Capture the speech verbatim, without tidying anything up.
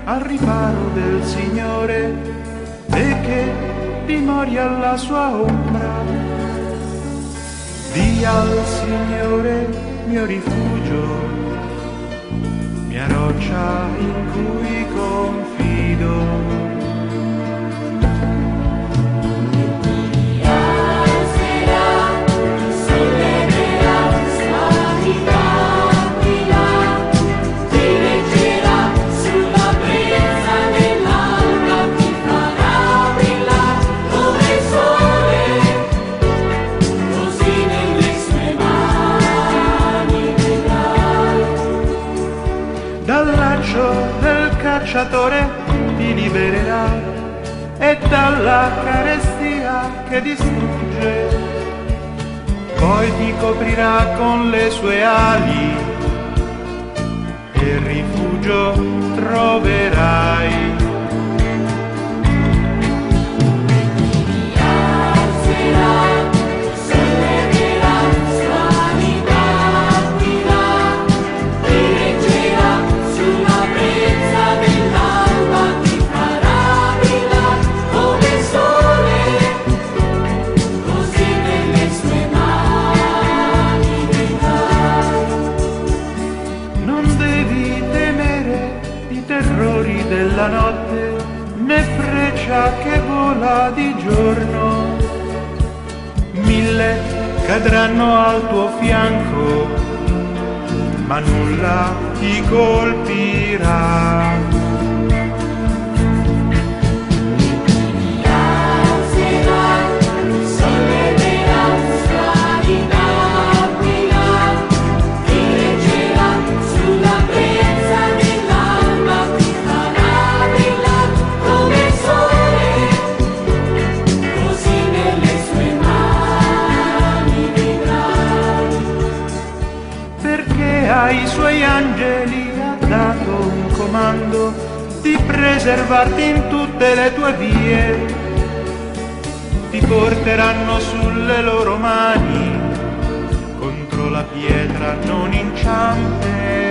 al riparo del Signore e che dimori alla sua ombra. Dia al Signore mio rifugio, mia roccia in cui confido. Dal laccio del cacciatore ti libererà e dalla carestia che distrugge. Poi ti coprirà con le sue ali e rifugio troverai. Della notte né freccia che vola di giorno, mille cadranno al tuo fianco, ma nulla ti colpirà. Ai suoi angeli ha dato un comando di preservarti in tutte le tue vie, ti porteranno sulle loro mani, contro la pietra non inciamperai.